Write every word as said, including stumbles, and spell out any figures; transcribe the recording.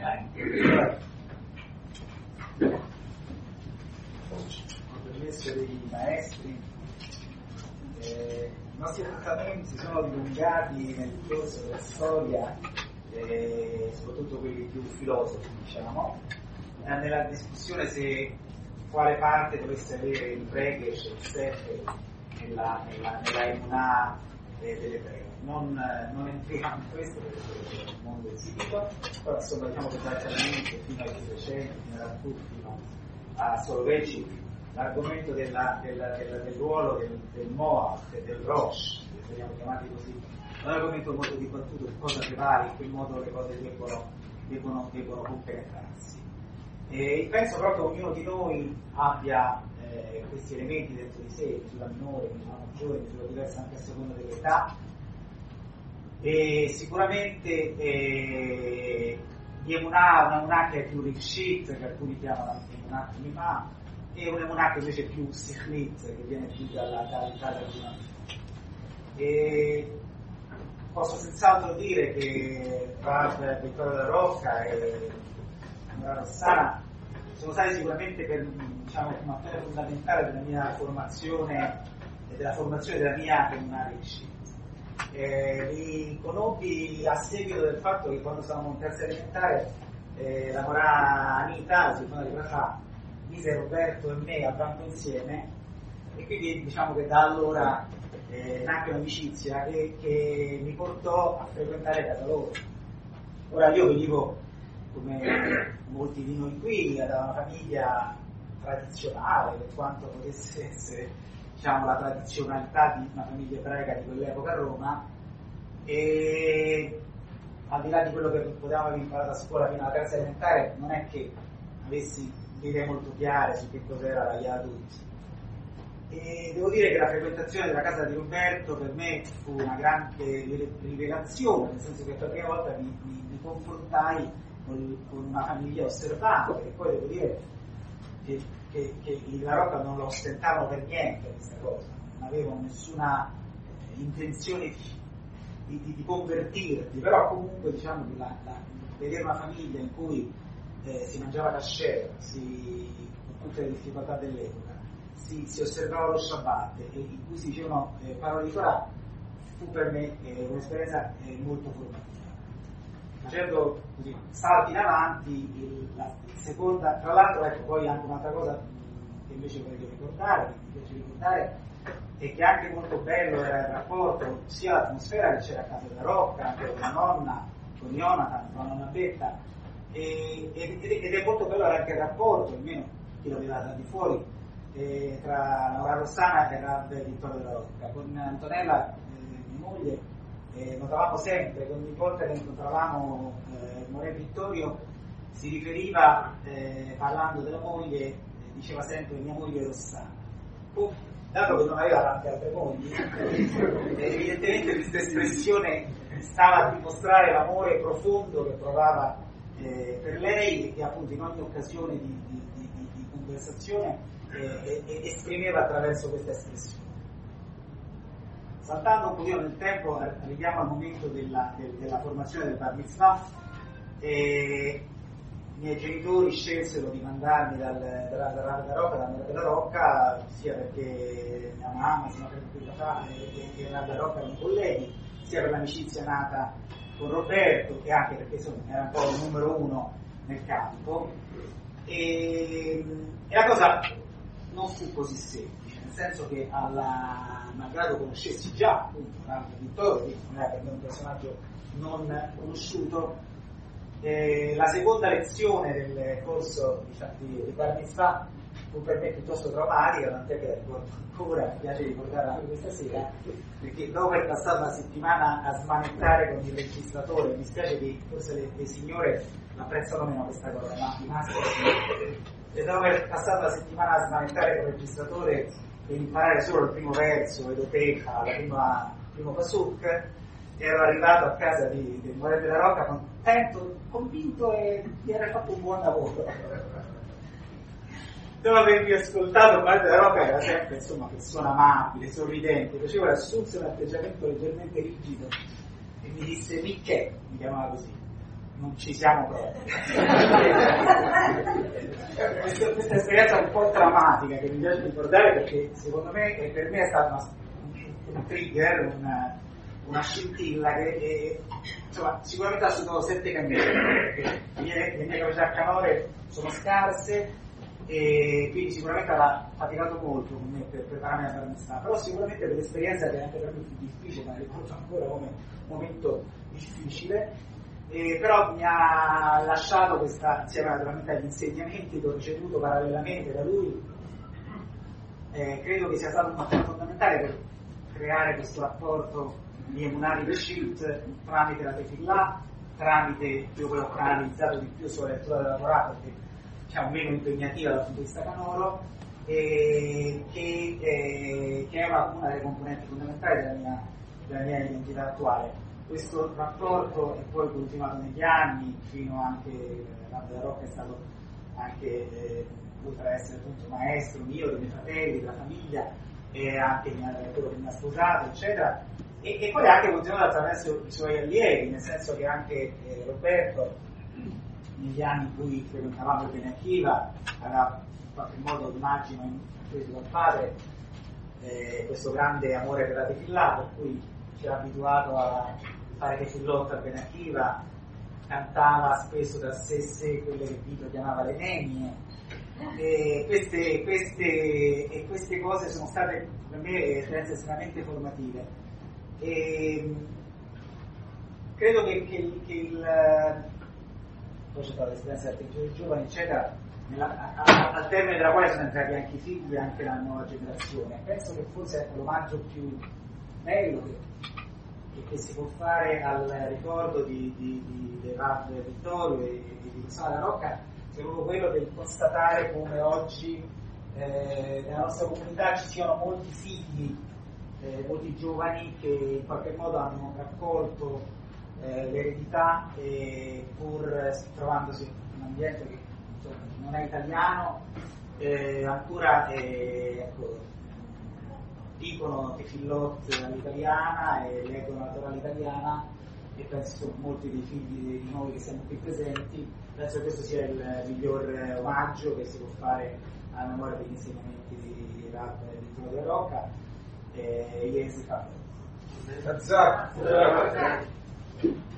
Ho permesso dei maestri, eh, i nostri trattamenti si sono dilungati nel corso della storia, eh, soprattutto quelli più filosofi, diciamo, eh, nella discussione se quale parte dovesse avere il Pregesh e il Sefer nella, nella, nella emunà eh, dell'ebreo. Non, non entriamo in questo perché è un mondo esiguo, però insomma diciamo che praticamente fino ai Trecento, fino a Raffut, fino a Soloveitchik, l'argomento della, della, della, del ruolo del, del Moach e del Rosh, che veniamo chiamati così, è un argomento molto dibattuto su cosa prevale, in che modo le cose debbono, debbono, debbono compenetrarsi. E penso proprio che ognuno di noi abbia eh, questi elementi dentro di sé, misura minore, misura maggiore, misura diversa anche a seconda dell'età. E sicuramente eh, di emunà, una emunà che è più rikshit, che alcuni chiamano emunà prima, e un'emunà che invece è più sikhlit, che viene più dalla dall'Italia di una. E posso senz'altro dire che Rav Vittorio della Rocca e Mora Rossana sono stati sicuramente per, diciamo, una parte fondamentale della mia formazione e della formazione della mia emunà rikshit. Eh, li conobbi a seguito del fatto che quando stavamo in terza elementare eh, la Morà Anita, la Silvana di Bracà, mise Roberto e me al banco insieme, e quindi diciamo che da allora eh, nacque un'amicizia che, che mi portò a frequentare casa loro. Ora io venivo, come molti di noi qui, da una famiglia tradizionale, per quanto potesse essere, diciamo, la tradizionalità di una famiglia ebraica di quell'epoca a Roma, e al di là di quello che potevamo aver imparato a scuola fino alla terza elementare, non è che avessi idee molto chiare su che cos'era la Yahudut. E devo dire che la frequentazione della casa di Roberto per me fu una grande rivelazione, nel senso che per la prima volta mi, mi, mi confrontai con, con una famiglia osservante, e poi devo dire che Che, che i La Rocca non lo ostentavano per niente questa cosa, non avevano nessuna eh, intenzione di, di, di convertirti, però comunque diciamo che la, la, vedere una famiglia in cui eh, si mangiava kasher, si, con tutte le difficoltà dell'epoca, si, si osservava lo Shabbat e in cui si dicevano eh, parole di Torah, fu per me eh, un'esperienza eh, molto formativa. Facendo così salti in avanti, il, la il seconda, tra l'altro ecco poi anche un'altra cosa che invece voglio ricordare, che mi piace ricordare, è che anche molto bello era il rapporto, sia l'atmosfera che c'era a casa della Rocca, anche con la nonna, con Jonathan, con la nonna Betta, e, ed, ed è molto bello anche il rapporto, almeno chi lo vedeva da di fuori, eh, tra Laura Rossana e Rav Vittorio della Rocca. Con Antonella, eh, mia moglie, Eh, notavamo sempre che ogni volta che incontravamo eh, More Vittorio si riferiva, eh, parlando della moglie, eh, diceva sempre mia moglie Rossana. Poi, dato che non aveva tante altre mogli, eh, evidentemente questa espressione stava a dimostrare l'amore profondo che provava eh, per lei, e che appunto in ogni occasione di, di, di, di, di conversazione eh, eh, esprimeva attraverso questa espressione. Saltando un pochino nel tempo, arriviamo al momento della, del, della formazione del Bar Mitzvah. E i miei genitori scelsero di mandarmi dal, dalla, dalla, dalla Rocca, dalla Mura della Rocca, sia perché mia mamma, sia perché mio papà e la della Rocca erano colleghi, sia per l'amicizia nata con Roberto, e anche perché insomma, era un po' il numero uno nel campo. E, e la cosa non fu così semplice, nel senso che alla malgrado conoscessi già appunto Rav Vittorio, quindi non era per me un personaggio non conosciuto, eh, la seconda lezione del corso diciamo, di, di Bar Mitzvah fu per me piuttosto traumatica, tant'è che la ricordo ancora, mi piace ricordarla anche questa sera, perché dopo aver passato una settimana a smanettare con il registratore, mi spiace che forse le, le signore apprezzano meno questa cosa, ma i maschi, e dopo aver passato la settimana a smanettare con il registratore e imparare solo il primo verso, Edoteca, la prima, il primo pasuk, ero arrivato a casa di, di More della Rocca contento, convinto e di aver fatto un buon lavoro. Dopo avermi ascoltato, More della Rocca era sempre insomma persona amabile, sorridente, faceva assunse un atteggiamento leggermente rigido e mi disse Michè, mi chiamava così, non ci siamo proprio. questa, questa esperienza un po' drammatica che mi piace ricordare, perché secondo me e per me è stata una, un trigger, una, una scintilla che, che insomma, sicuramente ha assunto sette cannone, perché le mie, le mie capacità a canore sono scarse, e quindi sicuramente avrà faticato molto con me per prepararmi alla barnistà, però sicuramente per l'esperienza che anche per me fu difficile, ma ricordo ancora come un momento difficile, eh, però mi ha lasciato questa, insieme naturalmente agli insegnamenti che ho ricevuto parallelamente da lui, eh, credo che sia stato un fattore fondamentale per creare questo rapporto di Emunari Beshit tramite la Tefillah, tramite io quello che ho analizzato di più sulla lettura della Torah, perché diciamo meno impegnativa dal punto di vista canoro, e che, eh, che è una, una delle componenti fondamentali della mia, della mia identità attuale. Questo rapporto è poi continuato negli anni, fino anche Rav della Rocca è stato anche, eh, oltre ad essere appunto maestro mio, dei miei fratelli, della famiglia, e anche quello che mi ha sposato, eccetera, e, e poi anche continuato attraverso i suoi allievi, nel senso che anche eh, Roberto, negli anni in cui frequentavamo il Bnei Akiva, aveva in qualche modo, immagino, preso dal padre eh, questo grande amore per la Tefillah, per cui ci ha abituato a fare Tefillot al Bnei Akiva, cantava spesso da sé sé quelle che Vito chiamava le nenie, e queste, queste, e queste cose sono state per me esperienze estremamente formative, e credo che, che, che il poi c'è stata l'esperienza dei giovani, eccetera, nella, a, a, al termine della quale sono entrati anche i figli e anche la nuova generazione. Penso che forse è l'omaggio più bello che, che, che si può fare al ricordo di, di, di, di Rav Vittorio e, e di Rossana della Rocca, è proprio quello del constatare come oggi eh, nella nostra comunità ci siano molti figli, eh, molti giovani che in qualche modo hanno raccolto Eh, l'eredità, eh, pur trovandosi in un ambiente che insomma, non è italiano, eh, ancora eh, ecco, dicono Tefillot all'italiana e leggono la Torah all'italiana, e penso che molti dei figli di noi che siamo qui presenti, penso che questo sia il miglior omaggio che si può fare alla memoria degli insegnamenti di Rav Vittorio della Rocca, e ieri si fa.